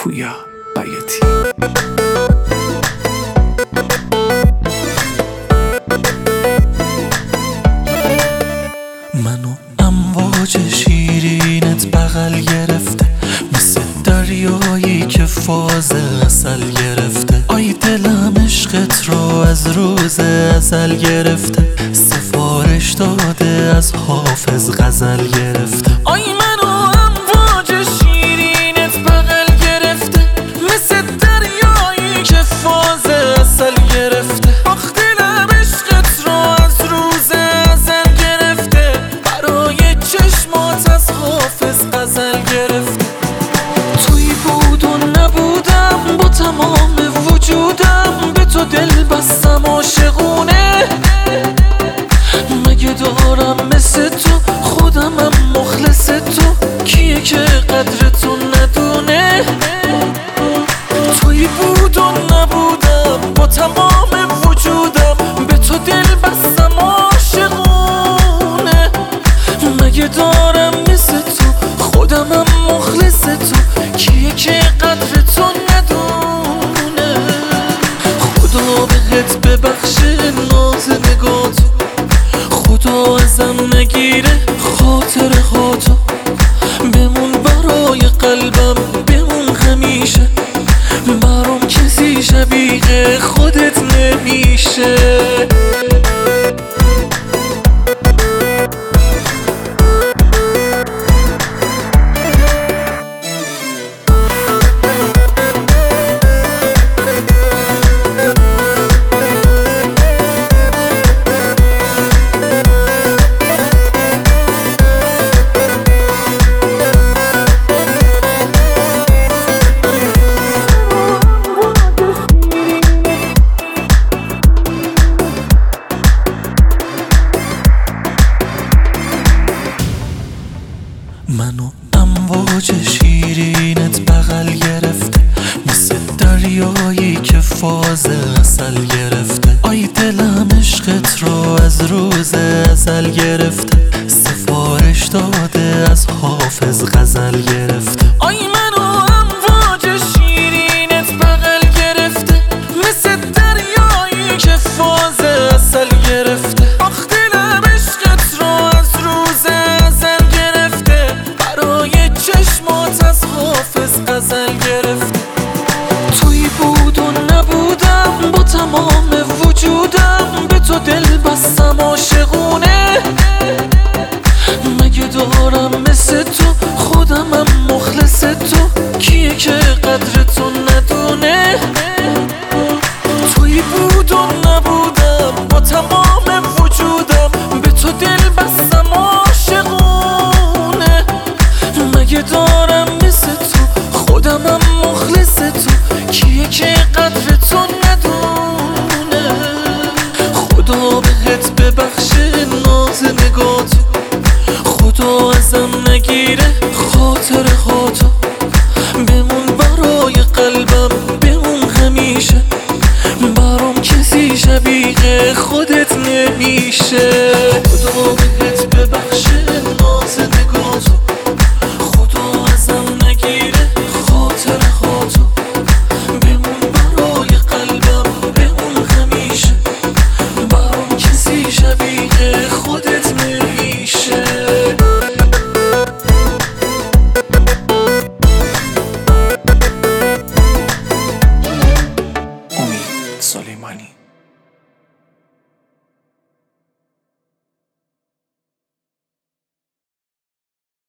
پویا بیاتی. منو امواج شیرینت بغل گرفته، مثل دریایی که فاز عسل گرفته. آی دلم عشقت رو از روز ازل گرفته، سفارش داده از حافظ غزل گرفته. آی منو امواج شیرینت بغل گرفته، مثل دریایی که فاز عسل گرفته. آخ دلم عشقت رو از روز ازل گرفته، برای چشمات از حافظ غزل گرفته. توی بود و نبودم، با تمام وجودم به تو دل بستم عاشقونه. مگه دارم مثل تو خودمم مخلص تو، کیه که قدر تو ندونه. توی بود و نبودم، با تمام وجودم به تو دل بستم عاشقونه. مگه دارم مثل تو خودمم مخلص تو، کیه که قدر تو ندونه. خدا بهت ببخشه ناز نگاتو، خدا ازم نگیره خاطر هاتو. بمون برای قلبم، بمون همیشه، برام کسی شبیه خودت نمیشه. منو امواج شیرینت بغل گرفته، مثل دریایی که فاز عسل گرفته. آی دلم عشقت رو از روز ازل گرفته، سفارش داده از حافظ غزل گرفته. آی منو امواج شیرینت بغل گرفته، مثل دریایی که فاز عسل گرفته. آخ دلم عشقت رو از روز ازل گرفته، برای چشمات از حافظ غزل گرفته. توی بود و نبودم، با تمام وجودم به تو دل بستم عاشقونه. مگه دارم مثل تو خودمم مخلص تو، کیه که قدر تو ندونه. توی بود و نبودم، با تمام وجودم به تو دل بستم عاشقونه. مگه دارم مثل تو خودمم مخلص تو، کیه که قدر تو ندونه. خدا بهت ببخشه ناز نگاتو، خدا ازم نگیره خاطر